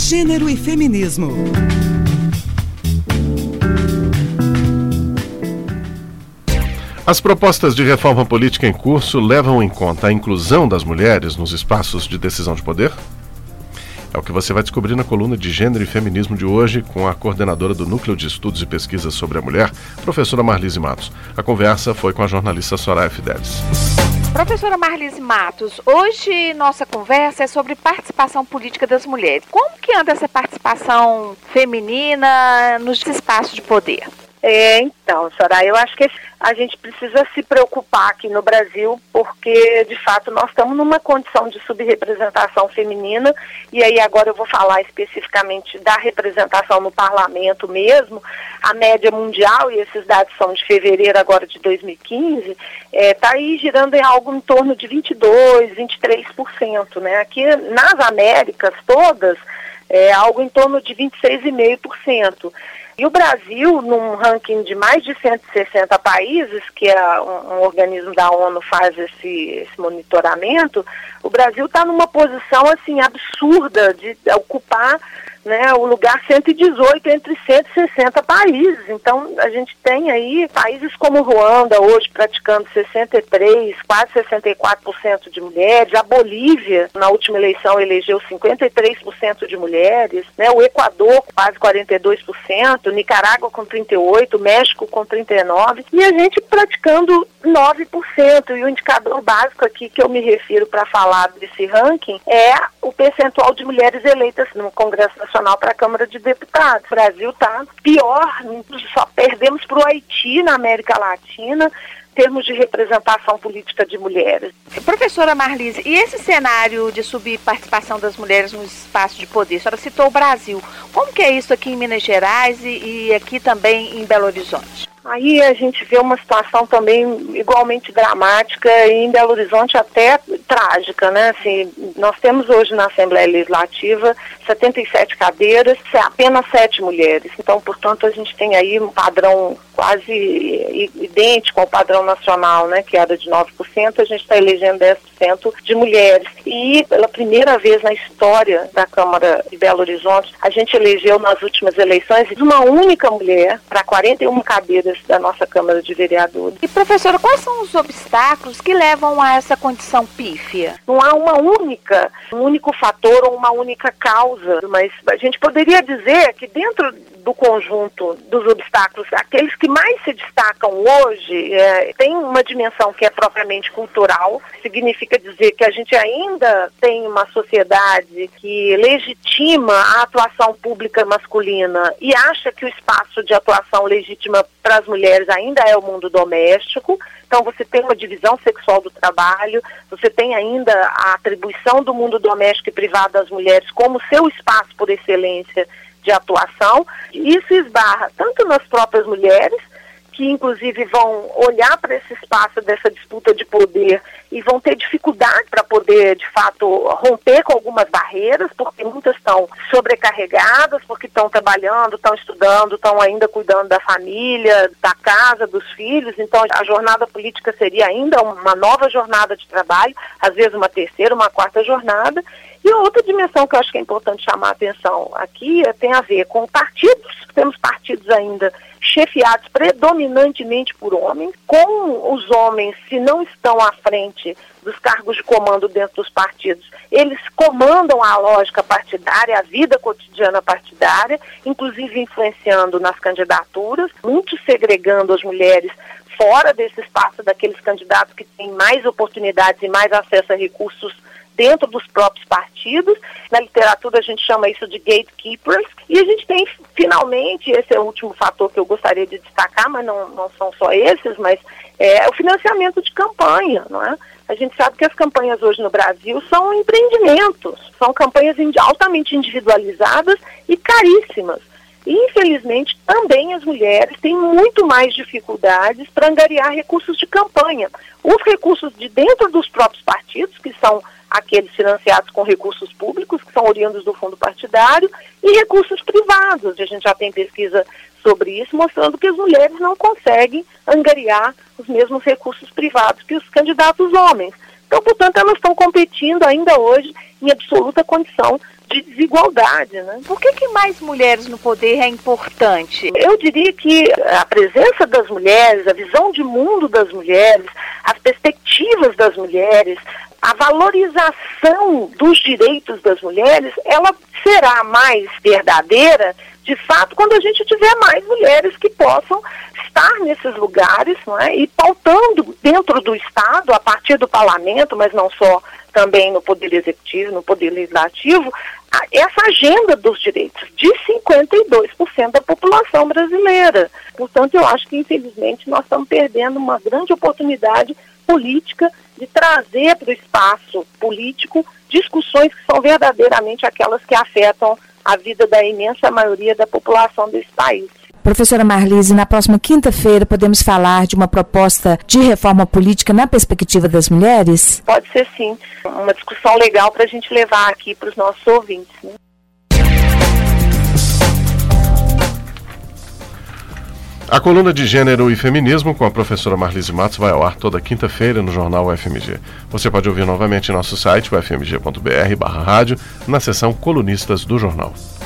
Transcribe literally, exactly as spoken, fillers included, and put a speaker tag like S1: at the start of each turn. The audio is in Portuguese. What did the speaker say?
S1: Gênero e feminismo.
S2: As propostas de reforma política em curso levam em conta a inclusão das mulheres nos espaços de decisão de poder? É o que você vai descobrir na coluna de Gênero e Feminismo de hoje com a coordenadora do Núcleo de Estudos e Pesquisas sobre a Mulher, professora Marlise Matos. A conversa foi com a jornalista Soraya Fidelis.
S3: Professora Marlise Matos, hoje nossa conversa é sobre participação política das mulheres. Como que anda essa participação feminina nos espaços de poder?
S4: É, então, Soraya, eu acho que a gente precisa se preocupar aqui no Brasil, porque, de fato, nós estamos numa condição de subrepresentação feminina, e aí agora eu vou falar especificamente da representação no parlamento mesmo. A média mundial, e esses dados são de fevereiro agora de dois mil e quinze, está é, aí girando em algo em torno de vinte e dois por cento, vinte e três por cento, né? Aqui nas Américas todas, é algo em torno de vinte e seis vírgula cinco por cento. E o Brasil, num ranking de mais de cento e sessenta países, que é um, um organismo da ONU faz esse, esse monitoramento, o Brasil está numa posição assim absurda de ocupar, né, o lugar cento e dezoito entre cento e sessenta países. Então, a gente tem aí países como Ruanda hoje praticando sessenta e três, quase sessenta e quatro por cento de mulheres. A Bolívia, na última eleição, elegeu cinquenta e três por cento de mulheres, né? O Equador, quase quarenta e dois por cento, Nicarágua com trinta e oito por cento, México com trinta e nove por cento, e a gente praticando nove por cento. E o indicador básico aqui que eu me refiro para falar desse ranking é o percentual de mulheres eleitas no Congresso Nacional para a Câmara de Deputados. O Brasil está pior, só perdemos para o Haiti na América Latina, em termos de representação política de mulheres.
S3: Professora Marlise, e esse cenário de subparticipação das mulheres no espaço de poder? A senhora citou o Brasil. Como que é isso aqui em Minas Gerais e, e aqui também em Belo Horizonte?
S4: Aí a gente vê uma situação também igualmente dramática e em Belo Horizonte até trágica, né? Assim, nós temos hoje na Assembleia Legislativa setenta e sete cadeiras, apenas sete mulheres. Então, portanto, a gente tem aí um padrão quase idêntico ao padrão nacional, né? Que era de nove por cento, a gente está elegendo dez por cento de mulheres. E pela primeira vez na história da Câmara de Belo Horizonte, a gente elegeu nas últimas eleições uma única mulher para quarenta e uma cadeiras da nossa Câmara de Vereadores.
S3: E, professora, quais são os obstáculos que levam a essa condição pífia?
S4: Não há uma única, um único fator ou uma única causa, mas a gente poderia dizer que dentro do conjunto dos obstáculos, aqueles que mais se destacam hoje, é, tem uma dimensão que é propriamente cultural, significa dizer que a gente ainda tem uma sociedade que legitima a atuação pública masculina e acha que o espaço de atuação legítima para as mulheres ainda é o mundo doméstico. Então você tem uma divisão sexual do trabalho, você tem ainda a atribuição do mundo doméstico e privado às mulheres como seu espaço por excelência de atuação. Isso esbarra tanto nas próprias mulheres, que inclusive vão olhar para esse espaço dessa disputa de poder e vão ter dificuldade para poder, de fato, romper com algumas barreiras, porque muitas estão sobrecarregadas, porque estão trabalhando, estão estudando, estão ainda cuidando da família, da casa, dos filhos. Então a jornada política seria ainda uma nova jornada de trabalho, às vezes uma terceira, uma quarta jornada. E outra dimensão que eu acho que é importante chamar a atenção aqui tem a ver com partidos. Temos partidos ainda chefiados predominantemente por homens, com os homens, se não estão à frente dos cargos de comando dentro dos partidos, eles comandam a lógica partidária, a vida cotidiana partidária, inclusive influenciando nas candidaturas, muito segregando as mulheres fora desse espaço daqueles candidatos que têm mais oportunidades e mais acesso a recursos dentro dos próprios partidos. Na literatura a gente chama isso de gatekeepers. E a gente tem, finalmente, esse é o último fator que eu gostaria de destacar, mas não, não são só esses, mas é o financiamento de campanha, não é? A gente sabe que as campanhas hoje no Brasil são empreendimentos, são campanhas altamente individualizadas e caríssimas. E, infelizmente, também as mulheres têm muito mais dificuldades para angariar recursos de campanha. Os recursos de dentro dos próprios partidos, que são aqueles financiados com recursos públicos, que são oriundos do fundo partidário, e recursos privados. A gente já tem pesquisa sobre isso, mostrando que as mulheres não conseguem angariar os mesmos recursos privados que os candidatos homens. Então, portanto, elas estão competindo ainda hoje em absoluta condição de desigualdade, né?
S3: Por que que mais mulheres no poder é importante?
S4: Eu diria que a presença das mulheres, a visão de mundo das mulheres, as perspectivas das mulheres, a valorização dos direitos das mulheres, ela será mais verdadeira, de fato, quando a gente tiver mais mulheres que possam estar nesses lugares, não é? E pautando dentro do Estado, a partir do parlamento, mas não só, também no Poder Executivo, no Poder Legislativo, essa agenda dos direitos de cinquenta e dois por cento da população brasileira. Portanto, eu acho que, infelizmente, nós estamos perdendo uma grande oportunidade política de trazer para o espaço político discussões que são verdadeiramente aquelas que afetam a vida da imensa maioria da população desse país.
S1: Professora Marlise, na próxima quinta-feira podemos falar de uma proposta de reforma política na perspectiva das mulheres?
S4: Pode ser, sim. Uma discussão legal para a gente levar aqui para os nossos ouvintes, né?
S2: A coluna de Gênero e Feminismo com a professora Marlise Matos vai ao ar toda quinta-feira no jornal U F M G. Você pode ouvir novamente em nosso site, u f m g ponto b r barra rádio, na seção Colunistas do Jornal.